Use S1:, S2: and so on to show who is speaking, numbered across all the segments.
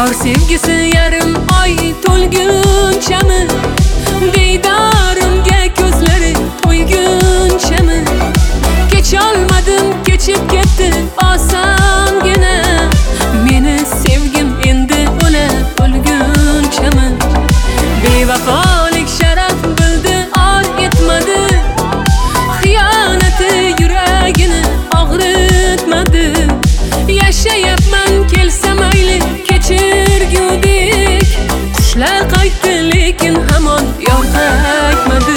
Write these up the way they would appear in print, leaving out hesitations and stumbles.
S1: Yar sevgisi yarim oy to'lgunchami, diydorimga ko'zlari to'ygunchami, kecholmadim, kechib ketdi osongina. Meni sevgim endi o'lib o'lgunchami, bevafolik sharaf bildi, or etmadi, xiyonati yuragini og'ritmadi. Yashayapman, kelsa mayli kechirgudek, qushlar qaytdi lekin hamon yor qaytmadi.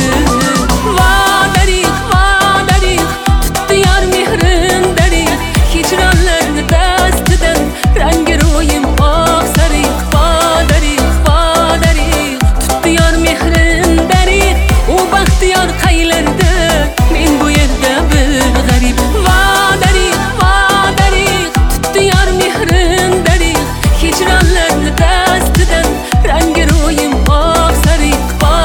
S1: Vodariq tutdi yor mehrin dariq, hijronlarni dastidan rangi ro'yim oqsariq. Vodariq tutdi yor mehrin dariq, u baxtiyor qaylarda, men bu yerda bir g'arib. Vodariq tutdi yor mehrin dariq, hijronlarni dastidan rangi ro'yim oqsariq.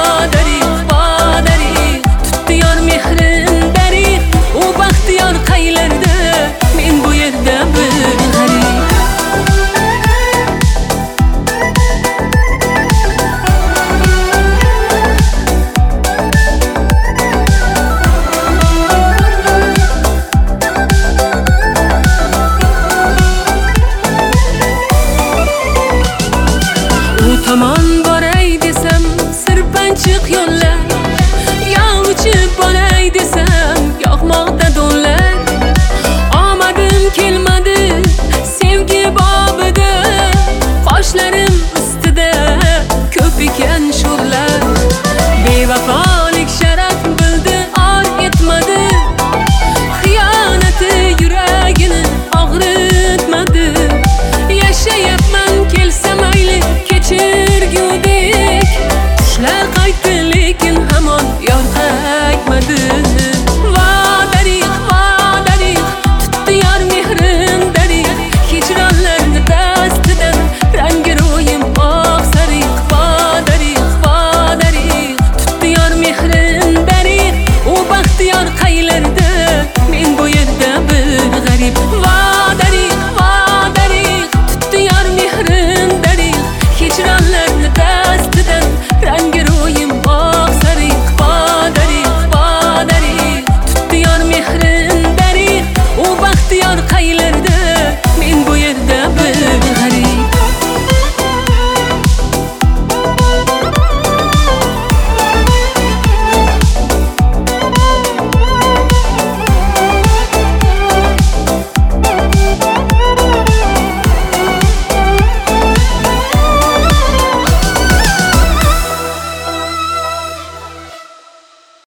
S1: Vodariq tutdi yor mehrin dariq, u baxtiyor qaylarda, men bu yerda bir g'arib. U tomon boray desam sirpanchiq yo'llar,